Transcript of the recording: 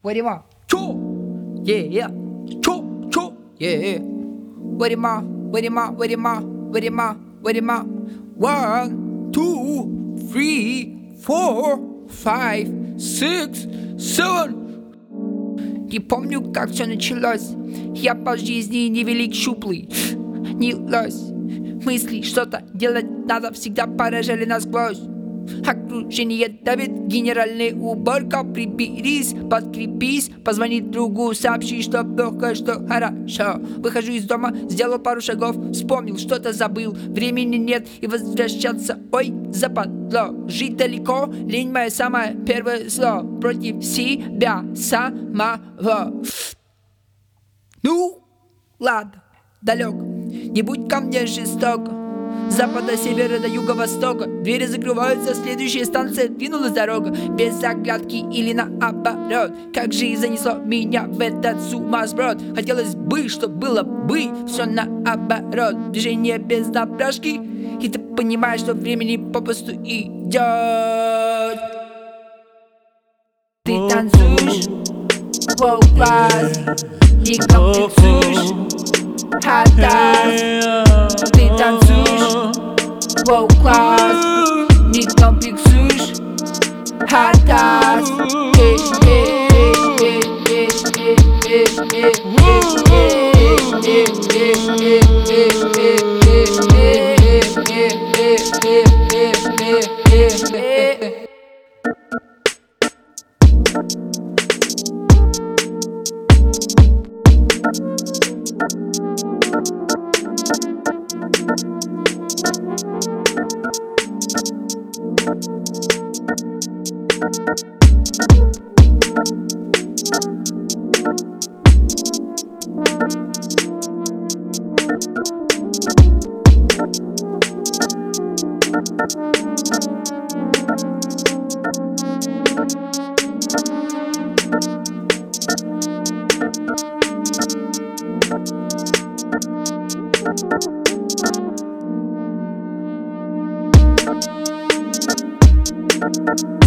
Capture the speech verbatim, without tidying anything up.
What am I? Cho, yeah, yeah. Cho, cho, yeah. What am I? What am I? What am I? What am I? What am I? One, two, three, four, five, six, seven. Не помню, как все началось. Я по жизни невелик щуплый. Не лось. Мысли что-то делать надо, всегда поражали насквозь. Окружение давит, генеральная уборка. Приберись, подкрепись, позвони другу, сообщи, что плохо, что хорошо. Выхожу из дома, сделал пару шагов, вспомнил, что-то забыл. Времени нет и возвращаться, ой, западло. Жить далеко, лень мое самое первое зло. Против себя самого. Ну, ладно, далек, не будь ко мне жесток. С запада, севера до юго-востока. Двери закрываются, следующая станция двинулась дорога. Без оглядки или наоборот. Как жизнь занесло меня в этот сумасброд. Хотелось бы, чтобы было бы все наоборот. Движение без напряжки, и ты понимаешь, что времени попусту идет. Ты танцуешь, воу-класс, не комплексуешь, хат-дас. Ты танцуешь, воу-класс, не комплексуешь, хат-дас. We'll be right back.